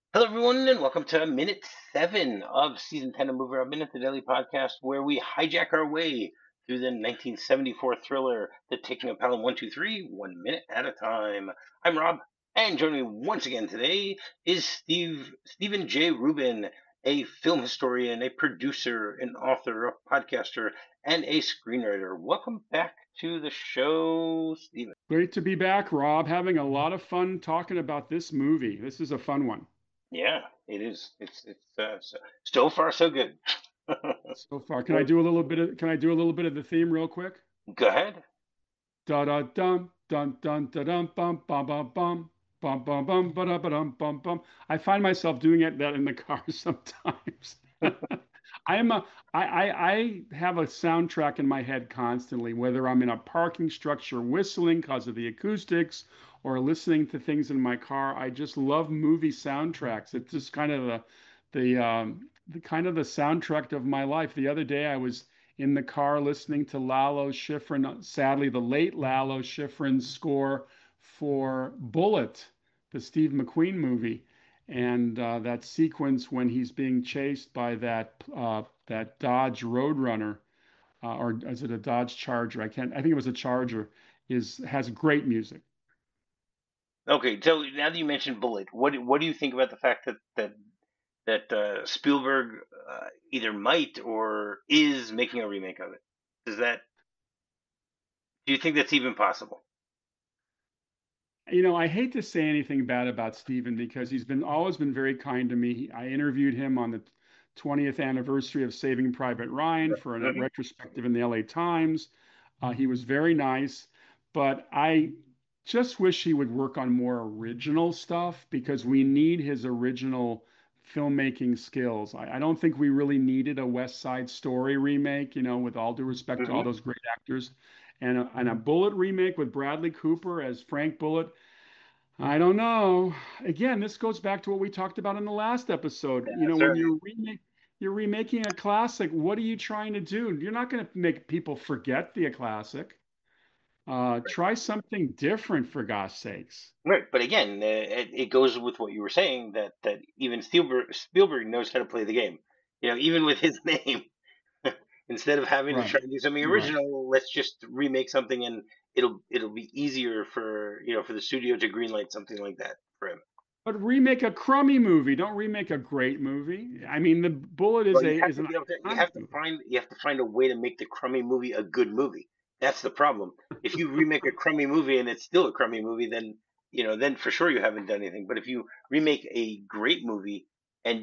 Hello, everyone, and welcome to Minute 7 of Season 10 of Movie Rob Minute, the daily podcast where we hijack our way through the 1974 thriller, The Taking of Pelham 123, 1 minute at a time. I'm Rob, and joining me once again today is Stephen J. Rubin, a film historian, a producer, an author, a podcaster, and a screenwriter. Welcome back to the show, Stephen. Great to be back, Rob. Having a lot of fun talking about this movie. This is a fun one. Yeah, it is. So far so good. So far. Can I do a little bit of the theme real quick? Go ahead. Da da dum dun dun da dum bum bum bum bum bum bum bum ba da ba dum bum bum. I find myself doing that in the car sometimes. I am a I have a soundtrack in my head constantly, whether I'm in a parking structure whistling because of the acoustics or listening to things in my car. I just love movie soundtracks. It's just kind of the kind of the soundtrack of my life. The other day I was in the car listening to Lalo Schifrin, sadly the late Lalo Schifrin's score for Bullet, the Steve McQueen movie, and that sequence when he's being chased by that Dodge Roadrunner, or is it a Dodge Charger? I can't. I think it was a Charger. Is has great music. Okay, so now that you mentioned Bullet, what do you think about the fact that Spielberg either might or is making a remake of it? Does that do you think that's even possible? I hate to say anything bad about Steven because he's been always been very kind to me. I interviewed him on the 20th anniversary of Saving Private Ryan for a Hmm. retrospective in the LA Times. He was very nice, but I just wish he would work on more original stuff because we need his original filmmaking skills. I don't think we really needed a West Side Story remake, with all due respect to all Hmm. those great actors. And a Bullet remake with Bradley Cooper as Frank Bullitt. I don't know. Again, this goes back to what we talked about in the last episode. That's When right. you're remaking a classic, what are you trying to do? You're not going to make people forget the classic. Try something different for God's sakes. Right, but again, it goes with what you were saying that even Spielberg knows how to play the game. Even with his name. Instead of having to Right. try to do something Right. original, let's just remake something, and it'll be easier for the studio to greenlight something like that for him. But remake a crummy movie. Don't remake a great movie. I mean, The Bullet Well, is an you iconic have to movie. find a way to make the crummy movie a good movie. That's the problem. If you remake a crummy movie and it's still a crummy movie, then for sure you haven't done anything. But if you remake a great movie and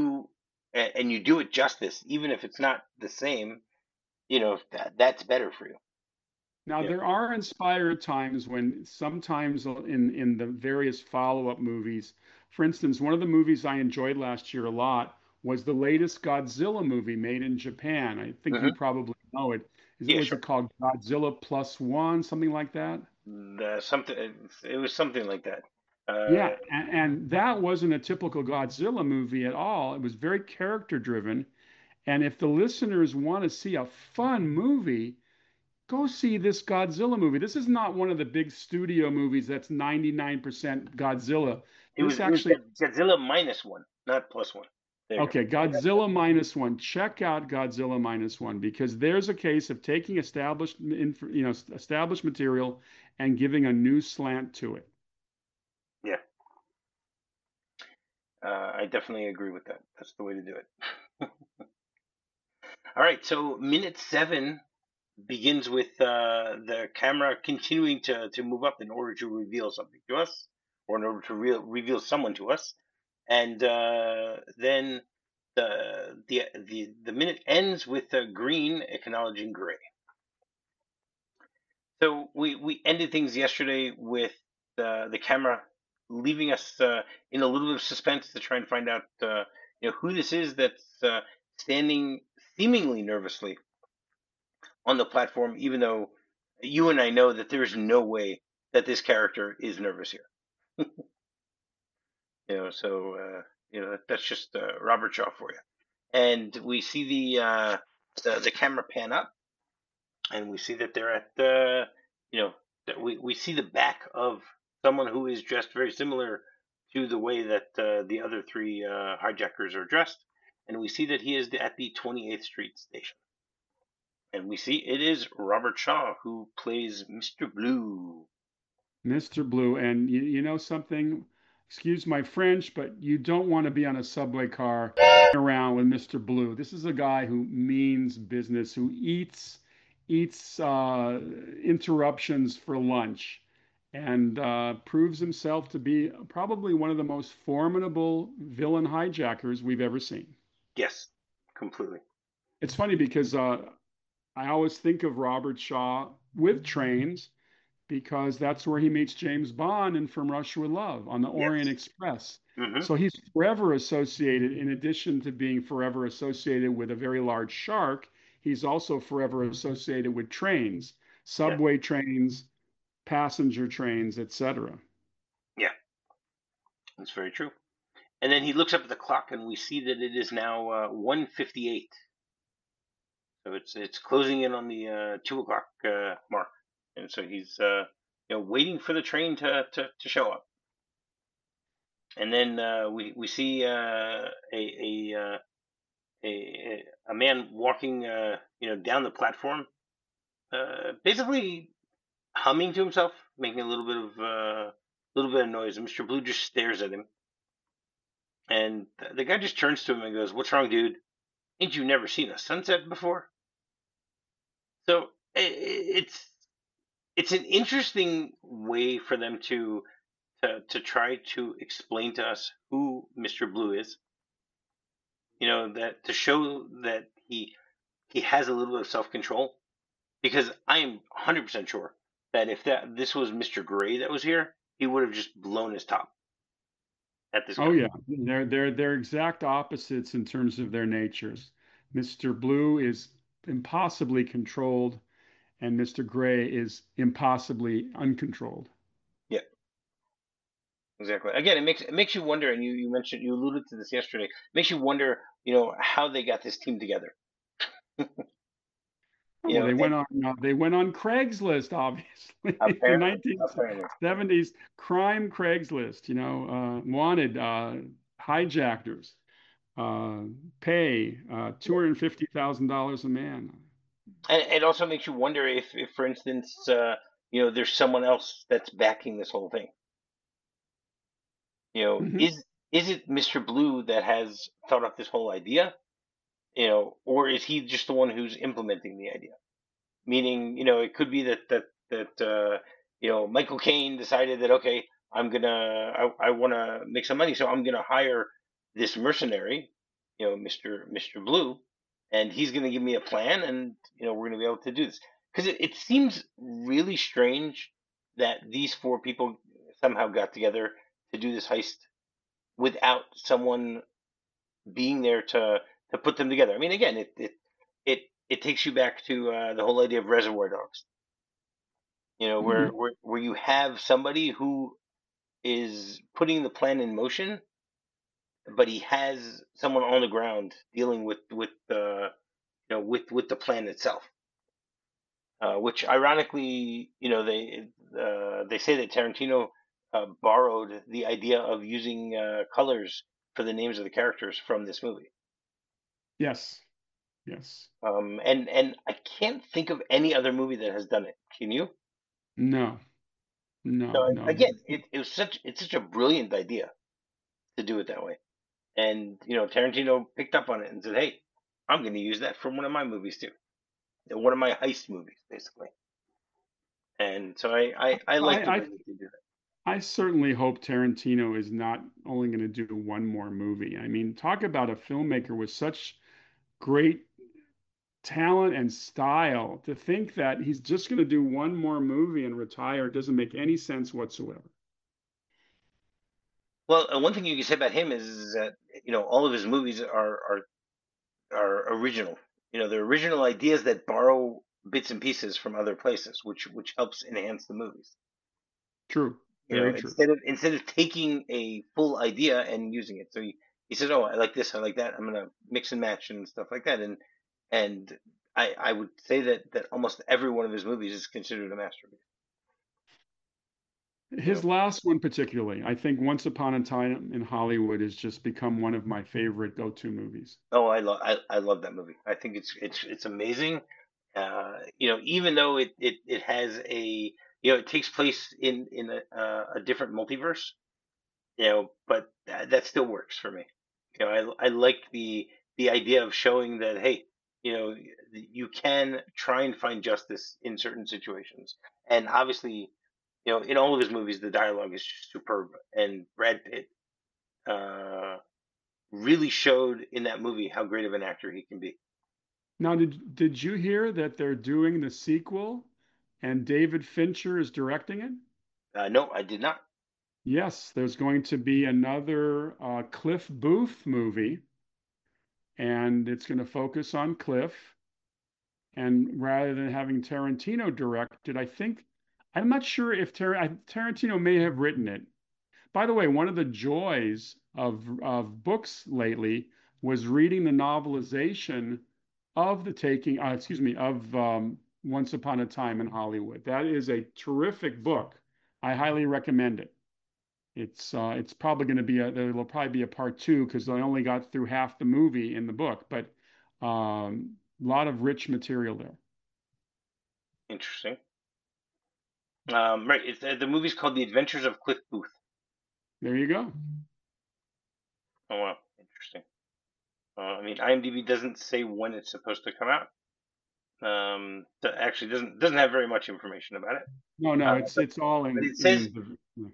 you do it justice, even if it's not the same, that's better for you. Now, Yeah. there are inspired times when sometimes in the various follow-up movies, for instance, one of the movies I enjoyed last year a lot was the latest Godzilla movie made in Japan. I think you Hmm. probably know it. Yeah, Was sure. it called Godzilla Plus One, something like that? It was something like that. Uh, Yeah, and that wasn't a typical Godzilla movie at all. It was very character driven. And if the listeners want to see a fun movie, go see this Godzilla movie. This is not one of the big studio movies that's 99% Godzilla. it was This it was actually, Godzilla minus one, not plus one. There you go. okay, Godzilla minus one. Check out Godzilla minus one because there's a case of taking established material and giving a new slant to it. Yeah, I definitely agree with that. That's the way to do it. All right, so minute 7 begins with the camera continuing to move up in order to reveal something to us, or in order to reveal someone to us, and then the minute ends with green acknowledging gray. So we ended things yesterday with the camera leaving us in a little bit of suspense to try and find out who this is that's standing seemingly nervously on the platform, even though you and I know that there's no way that this character is nervous here. So that's just Robert Shaw for you. And we see the camera pan up, and we see that they're at you know that we see the back of someone who is dressed very similar to the way that the other three hijackers are dressed, and we see that he is at the 28th Street station. And we see it is Robert Shaw who plays Mr. Blue. Mr. Blue. And you know something? Excuse my French, but you don't want to be on a subway car around with Mr. Blue. This is a guy who means business, who eats interruptions for lunch, and proves himself to be probably one of the most formidable villain hijackers we've ever seen. Yes, completely. It's funny because I always think of Robert Shaw with trains because that's where he meets James Bond in From Russia with Love on the Orient Yes. Express. Hmm. So he's forever associated, in addition to being forever associated with a very large shark, he's also forever associated with trains, Yeah. subway trains, passenger trains, etc. Yeah, that's very true. And then he looks up at the clock, and we see that it is now 1:58. So it's closing in on the 2 o'clock mark, and so he's waiting for the train to show up. And then we see a man walking down the platform, basically humming to himself, making a little bit of noise. And Mr. Blue just stares at him, and the guy just turns to him and goes, "What's wrong, dude? Ain't you never seen a sunset before?" So it's an interesting way for them to try to explain to us who Mr. Blue is. That to show that he has a little bit of self control, because I am 100% sure that if this was Mr. Gray that was here, he would have just blown his top at this Oh guy. yeah, they're exact opposites in terms of their natures. Mr. Blue is impossibly controlled, and Mr. Gray is impossibly uncontrolled. Yeah, exactly. Again, it makes you wonder, and you alluded to this yesterday. It makes you wonder, how they got this team together. Oh, well, And they went on Craigslist, obviously, the apparently, apparently, 1970s crime Craigslist. Wanted hijackers, uh, pay $250,000 a man. and it also makes you wonder if for instance, there's someone else that's backing this whole thing. Mhm. Is it Mr. Blue that has thought up this whole idea? Or is he just the one who's implementing the idea? Meaning, it could be that Michael Caine decided that, okay, I want to make some money, so I'm gonna hire this mercenary, Mr. Blue, and he's gonna give me a plan, and we're gonna be able to do this. Because it seems really strange that these four people somehow got together to do this heist without someone being there to put them together. I mean, again, it takes you back to the whole idea of Reservoir Dogs. Where, Mhm. where you have somebody who is putting the plan in motion, but he has someone on the ground dealing with the plan itself. Which ironically, they say that Tarantino borrowed the idea of using colors for the names of the characters from this movie. Yes, yes. And I can't think of any other movie that has done it. Can you? No, no, So no. again, it's such a brilliant idea to do it that way. And Tarantino picked up on it and said, "Hey, I'm going to use that for one of my movies too. One of my heist movies, basically." And so I like the I, way I, that they do that. I certainly hope Tarantino is not only going to do one more movie. I mean, talk about a filmmaker with such great talent and style. To think that he's just going to do one more movie and retire doesn't make any sense whatsoever. Well, one thing you can say about him is that all of his movies are original. They're original ideas that borrow bits and pieces from other places, which helps enhance the movies. True, very true. Instead of taking a full idea and using it. So he says, "Oh, I like this, I like that. I'm gonna mix and match and stuff like that." And I would say that almost every one of his movies is considered a masterpiece. You know. His last one particularly, I think Once Upon a Time in Hollywood has just become one of my favorite go-to movies. Oh, I love that movie. I think it's amazing. Even though it has it takes place in a different multiverse, but that still works for me. I like the idea of showing that, hey, you can try and find justice in certain situations. And obviously, in all of his movies, the dialogue is just superb. And Brad Pitt uh, really showed in that movie how great of an actor he can be. Now, did you hear that they're doing the sequel and David Fincher is directing it? No, I did not. Yes, there's going to be another Cliff Booth movie, and it's going to focus on Cliff. And rather than having Tarantino direct it, I'm not sure if Tarantino may have written it. By the way, one of the joys of books lately was reading the novelization of the taking, excuse me, of Once Upon a Time in Hollywood. That is a terrific book. I highly recommend it. It's probably going to be there'll probably be a part two because I only got through half the movie in the book, but a lot of rich material there. Interesting. Right. The movie's called The Adventures of Cliff Booth. There you go. Oh wow, interesting. I mean, IMDb doesn't say when it's supposed to come out. That actually doesn't have very much information about it. No, no, Uh, it's but it's all but it says in the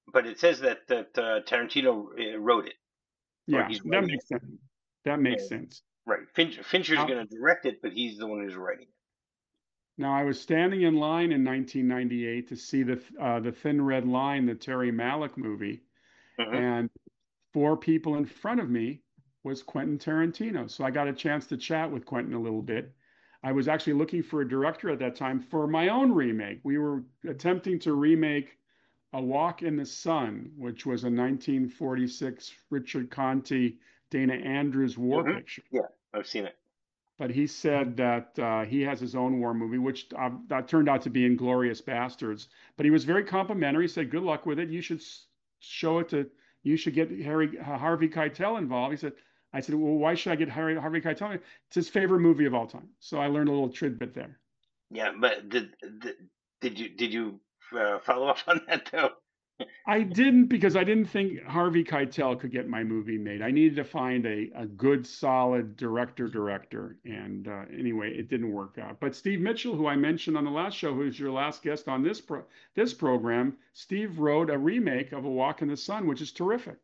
that Tarantino wrote it, or yeah, he's that writing it. makes sense. That Yeah, makes sense. right. Fincher's Now, going to direct it, but he's the one who's writing now I was standing in line in 1998 to see the Thin Red Line, the Terry Malick movie, it. and four people in front of me was Quentin Tarantino. So I got a chance to chat with Quentin a little bit. I was actually looking for a director at that time for my own remake. We were attempting to remake A Walk in the Sun, which was a 1946 Richard Conte, Dana Andrews war picture. Yeah, I've seen it. But he said that he has his own war movie, which that turned out to be Inglorious Bastards. But he was very complimentary. He said, "Good luck with it. You should show it to. You should get Harvey Keitel involved." He said, "I said, well, why should I get Harvey Keitel? It's his favorite movie of all time." So I learned a little tidbit there. Yeah, but did you follow up on that though? I didn't because I didn't think Harvey Keitel could get my movie made. I needed to find a good, solid director. And anyway, it didn't work out. But Steve Mitchell, who I mentioned on the last show, who's your last guest on this program, Steve wrote a remake of A Walk in the Sun, which is terrific.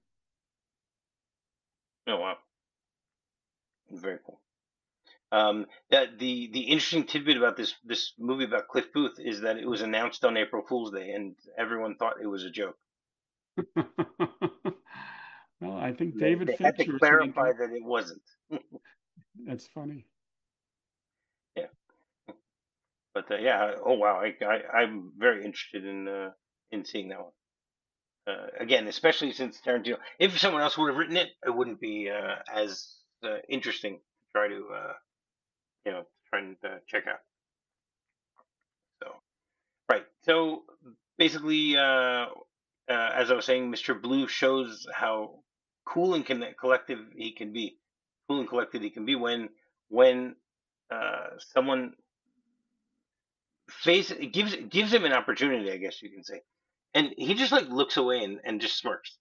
Oh wow, very cool. The interesting tidbit about this movie about Cliff Booth is that it was announced on April Fool's Day, and everyone thought it was a joke. Well, I think They, David they had to Fincher is going to clarify do. that it wasn't. That's funny. Yeah, but yeah. Oh wow, I'm very interested in seeing that one. Again, especially since Tarantino. If someone else would have written it, it wouldn't be as interesting to try to try and check out. So right. So basically, as I was saying, Mr. Blue shows how cool and collective he can be. Cool and collected he can be when someone gives him an opportunity, I guess you can say, and he just like looks away and just smirks.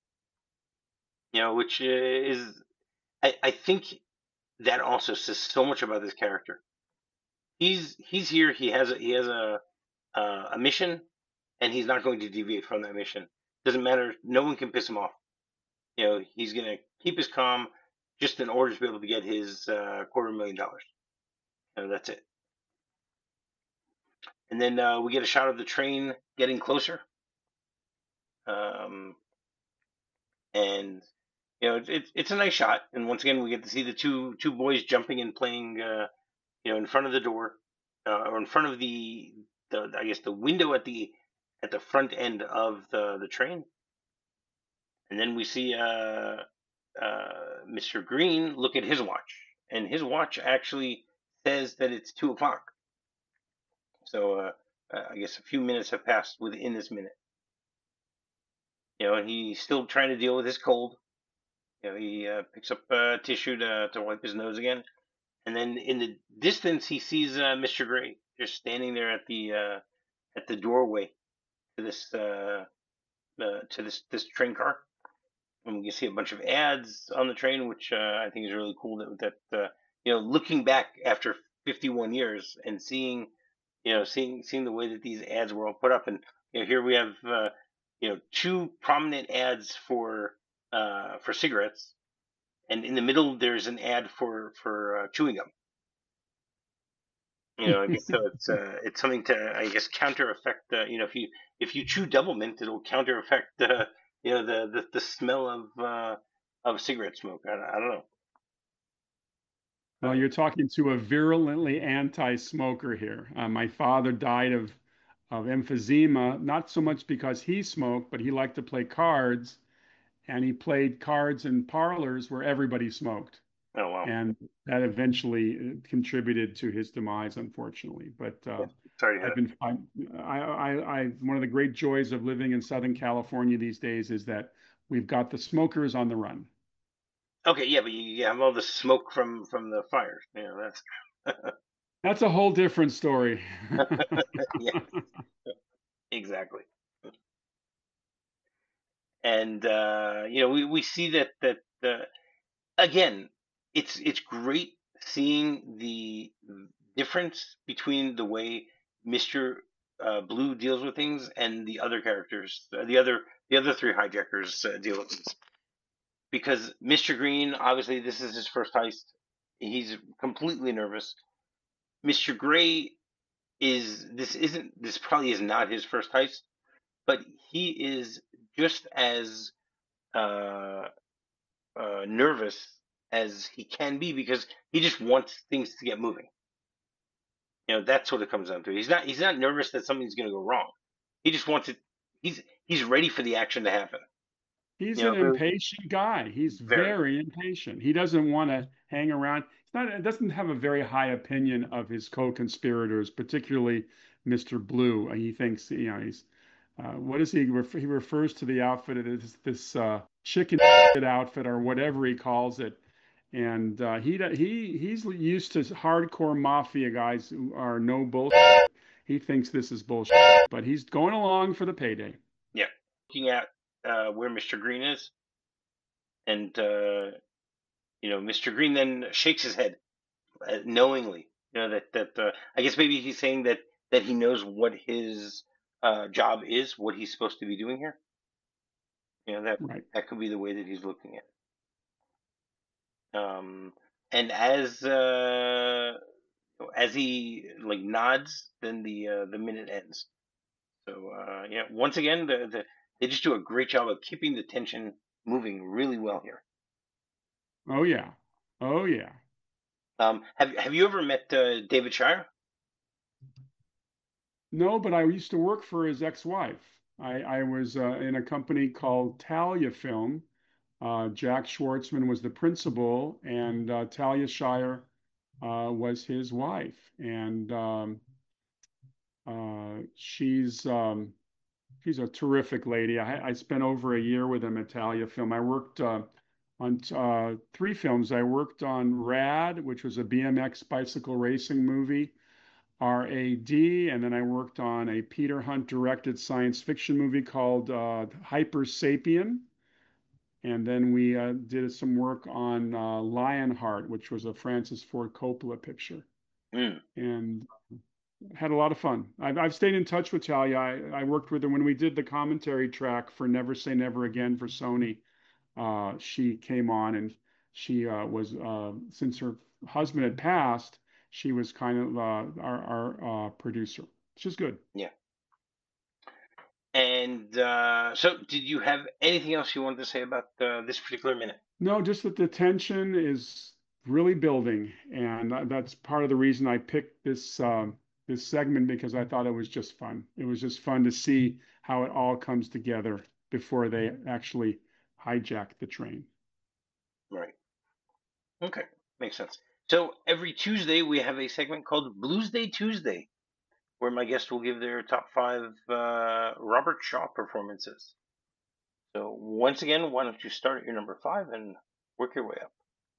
Which is I think that also says so much about this character. He's here. He has a mission, and he's not going to deviate from that mission. Doesn't matter. No one can piss him off. He's gonna keep his calm, just in order to be able to get his $250,000. That's it. And then we get a shot of the train getting closer, um, and it's a nice shot. And once again, we get to see the two boys jumping and playing, in front of the door, or in front of the I guess the window at the front end of the train. And then we see Mr. Green look at his watch, and his watch actually says that it's 2 o'clock. So I guess a few minutes have passed within this minute. And he's still trying to deal with his cold. He picks up tissue to wipe his nose again, and then in the distance he sees Mr. Gray just standing there at the doorway to this train car. And we can see a bunch of ads on the train, which I think is really cool. Looking back after 51 years and seeing the way that these ads were all put up, and here we have two prominent ads for cigarettes, and in the middle there's an ad for chewing gum. I guess so. It's something to, I guess, counter effect. If you chew double mint, it'll counter effect the smell of cigarette smoke. I don't know. Well, you're talking to a virulently anti-smoker here. My father died of emphysema, not so much because he smoked, but he liked to play cards, and he played cards in parlors where everybody smoked. Oh wow. And that eventually contributed to his demise, unfortunately. But Yeah. Sorry to hear I've been one of the great joys of living in Southern California these days is that we've got the smokers on the run. that. Okay, yeah, but you have all the smoke from the fires. That's That's a whole different story. yeah, exactly. And we see that again, it's great seeing the difference between the way Mister Blue deals with things and the other characters, the other three hijackers deal with things. Because Mister Green, obviously, this is his first heist. He's completely nervous. Mister Gray this probably is not his first heist, but he is just as uh, nervous as he can be because he just wants things to get moving. That's what it comes down to. He's not nervous that something's going to go wrong. He just wants it. He's ready for the action to happen. He's an Really, impatient guy. He's very. very impatient. He doesn't want to hang around. Doesn't have a very high opinion of his co-conspirators, particularly Mr. Blue. He thinks, he's what is he refers to the outfit as this chicken outfit or whatever he calls it. And he's used to hardcore mafia guys who are no bullshit. He thinks this is bullshit, but he's going along for the payday. Yeah. Looking at where Mr. Green is, and Mr. Green then shakes his head knowingly. That I guess maybe he's saying that he knows what his job is, what he's supposed to be doing here. That Right. that could be the way that he's looking at it. And as he like nods, then the minute ends. So yeah, once again, they just do a great job of keeping the tension moving really well here. Oh yeah. Oh yeah. Have you ever met David Shire? No, but I used to work for his ex-wife. I was in a company called Talia Film. Jack Schwartzman was the principal, and Talia Shire was his wife. And she's a terrific lady. I spent over a year with him at Talia Film. I worked on three films. I worked on Rad, which was a BMX bicycle racing movie. RAD, and then I worked on a Peter Hunt directed science fiction movie called Hyper Sapien. And then we did some work on Lionheart, which was a Francis Ford Coppola picture, Mm. and had a lot of fun. I've stayed in touch with Talia. I worked with her when we did the commentary track for Never Say Never Again for Sony. She came on and she was, since her husband had passed, she was kind of our producer. She's good. Yeah. And so, did you have anything else you wanted to say about this particular minute? No, just that the tension is really building, and that's part of the reason I picked this segment because I thought it was just fun. It was just fun to see how it all comes together before they actually hijack the train. Right. Okay. Makes sense. So every Tuesday we have a segment called Blues Day Tuesday, where my guest will give their top five Robert Shaw performances. So once again, why don't you start at your number 5 and work your way up?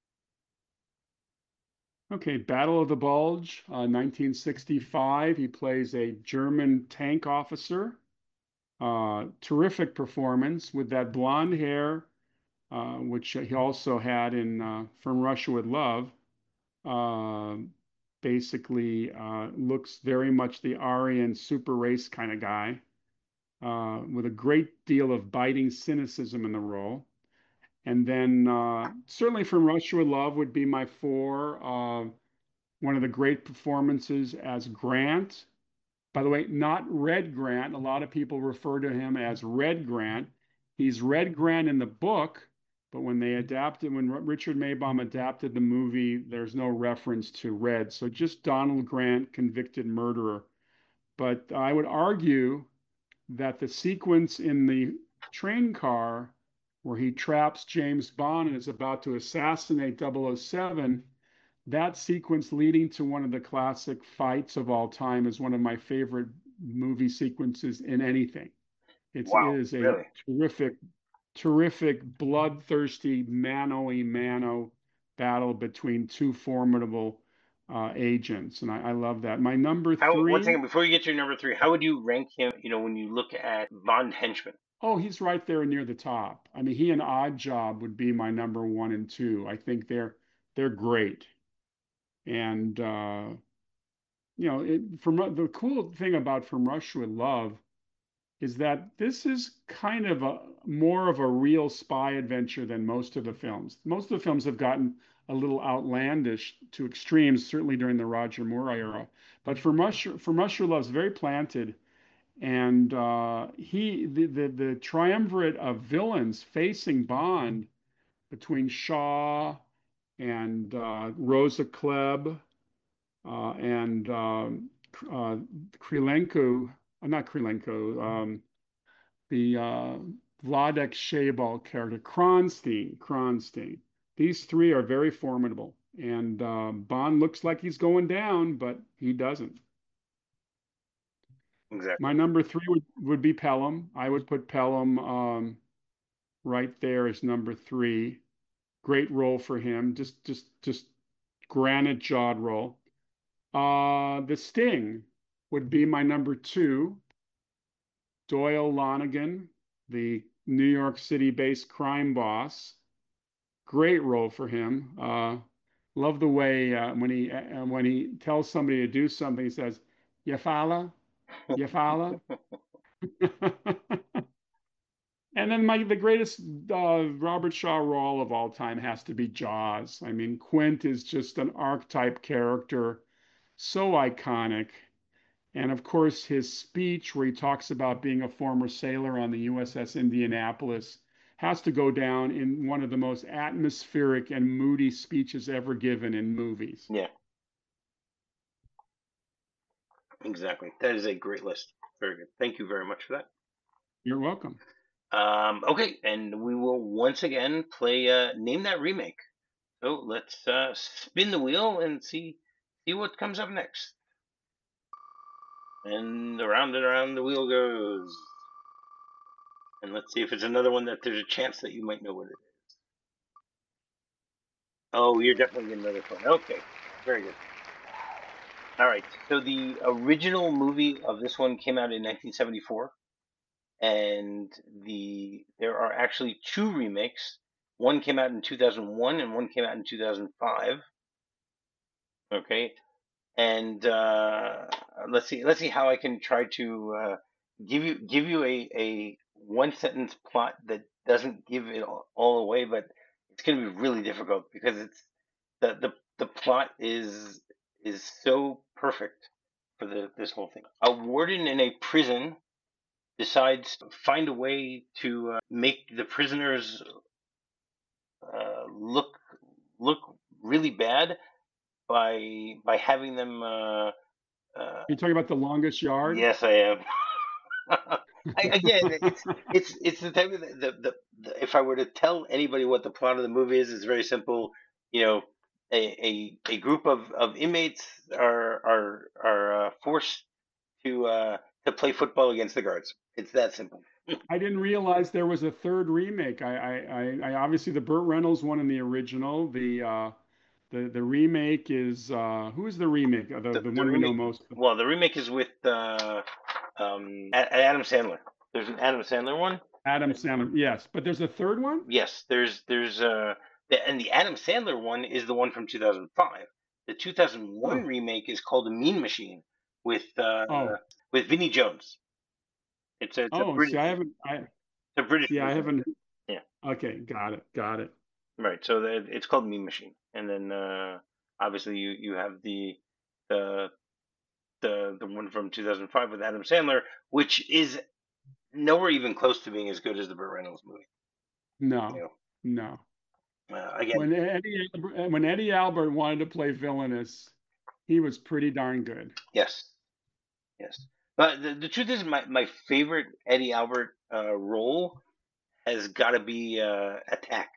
Okay, Battle of the Bulge, 1965. He plays a German tank officer. Terrific performance with that blonde hair, which he also had in From Russia with Love. Uh, Basically, looks very much the Aryan super race kind of guy, with a great deal of biting cynicism in the role. And then certainly From Russia with Love would be my four. One of the great performances as Grant. By the way, not Red Grant. A lot of people refer to him as Red Grant. He's Red Grant in the book, but when Richard Maibaum adapted the movie, there's no reference to Red. So just Donald Grant, convicted murderer. But I would argue that the sequence in the train car where he traps James Bond and is about to assassinate 007, that sequence leading to one of the classic fights of all time is one of my favorite movie sequences in anything. It Wow, is a really? terrific, terrific, bloodthirsty mano a mano battle between two formidable agents, and I love that. My number How? One three, second before you get to your number 3, how would you rank him? When you look at Bond henchmen. oh, he's right there near the top. I mean, he and Odd Job would be my number one and two. I think they're great, and the cool thing about From Russia with Love is that this is kind of a more of a real spy adventure than most of the films. Most of the films have gotten a little outlandish to extremes, certainly during the Roger Moore era. But From Russia with Love is very planted, and the triumvirate of villains facing Bond between Shaw and Rosa Klebb and Krylenko, not Krylenko, the Vladek Sheybal character, Kronstein. These three are very formidable. And Bond looks like he's going down, but he doesn't. Exactly. My number three would be Pelham. I would put Pelham right there as number three. Great role for him. Just granite jawed role. The Sting would be my number two. Doyle Lonigan, the New York City-based crime boss. Great role for him. Love the way when he tells somebody to do something, he says, "You follow, you follow." And then the greatest Robert Shaw role of all time has to be Jaws. I mean, Quint is just an archetype character, so iconic. And of course, his speech, where he talks about being a former sailor on the USS Indianapolis, has to go down in one of the most atmospheric and moody speeches ever given in movies. Yeah, exactly. That is a great list. Very good. Thank you very much for that. You're welcome. Okay, and we will once again play Name That Remake. So let's spin the wheel and see what comes up next. And around the wheel goes. And let's see if it's another one that there's a chance that you might know what it is. Oh, you're definitely getting another point. Okay, very good. All right, so the original movie of this one came out in 1974, and there are actually two remakes. One came out in 2001, and one came out in 2005. Okay, and let's see how I can try to give you a one sentence plot that doesn't give it all away, but it's going to be really difficult because it's the plot is so perfect for this whole thing. A warden in a prison decides to find a way to make the prisoners look really bad by having them. You're talking about The Longest Yard? Yes, I am. Again, it's the type of if I were to tell anybody what the plot of the movie is, it's very simple. You know, a group of inmates are forced to play football against the guards. It's that simple. I didn't realize there was a third remake. I obviously the Burt Reynolds one in the original. The remake is who is the remake? The The one we know remake, most. well, the remake is with Adam Sandler. There's an Adam Sandler one. Adam Sandler. Yes, but there's a third one. Yes, and the Adam Sandler one is the one from 2005. The 2001 Oh, remake is called The Mean Machine with oh, Vinnie Jones. It's a oh. See, British I haven't. Yeah, I version. haven't. Yeah, Okay, got it, got it. right. So it's called Mean Machine, and then obviously you have the the one from 2005 with Adam Sandler, which is nowhere even close to being as good as the Burt Reynolds movie. No, You no. again, When Eddie Albert wanted to play villainous, he was pretty darn good. yes, yes. But the truth is, my favorite Eddie Albert role has got to be Attack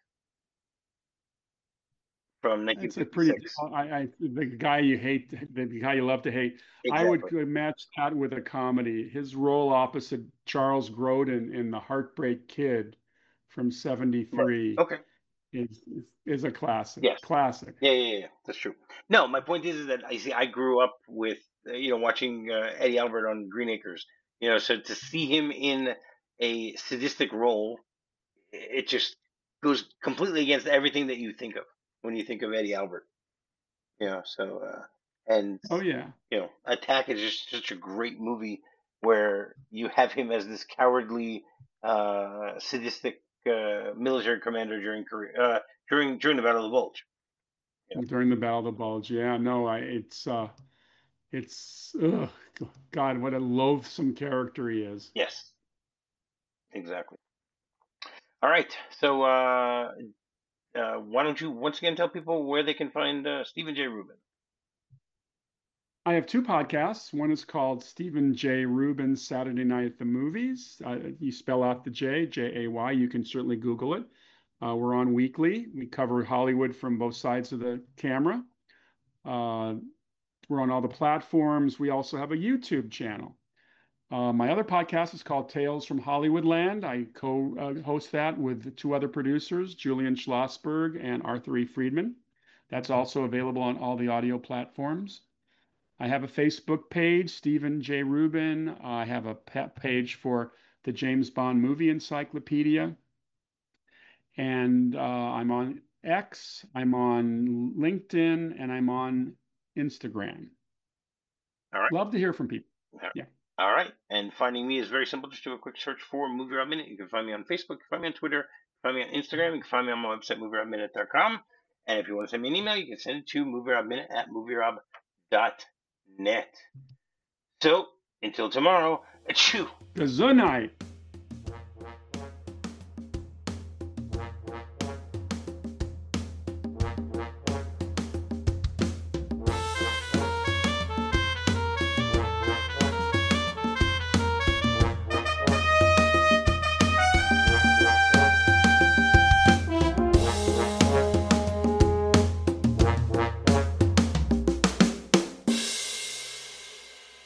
from It's a pretty. 1956. The guy you hate, the guy you love to hate. I would Exactly. match that with a comedy. His role opposite Charles Grodin in The Heartbreak Kid from Right. '73 Okay. is a classic. Yes. Classic. Yeah. That's true. No, my point is that I grew up with watching Eddie Albert on Green Acres. So to see him in a sadistic role, it just goes completely against everything that you think of when you think of Eddie Albert. So and Oh yeah. Attack is just such a great movie where you have him as this cowardly, sadistic military commander during the Battle of the Bulge. During the Battle of the Bulge. Yeah. No. It's ugh, God, what a loathsome character he is. Yes, exactly. All right. So why don't you once again tell people where they can find Stephen J. Rubin? I have two podcasts. One is called Stephen J. Rubin's Saturday Night at the Movies. You spell out the J, Jay. You can certainly Google it. We're on weekly. We cover Hollywood from both sides of the camera. Uh, we're on all the platforms. We also have a YouTube channel. My other podcast is called Tales from Hollywoodland. I co-host that with two other producers, Julian Schlossberg and Arthur E. Friedman. That's also available on all the audio platforms. I have a Facebook page, Stephen J. Rubin. I have a page for the James Bond Movie Encyclopedia. And I'm on X, I'm on LinkedIn, and I'm on Instagram. All right. Love to hear from people. All right. Yeah. All right. And finding me is very simple. Just do a quick search for Movie Rob Minute. You can find me on Facebook, you can find me on Twitter, you can find me on Instagram, you can find me on my website, movierobminute.com. And if you want to send me an email, you can send it to movierobminute@movierob.net. So until tomorrow, achoo. Good night.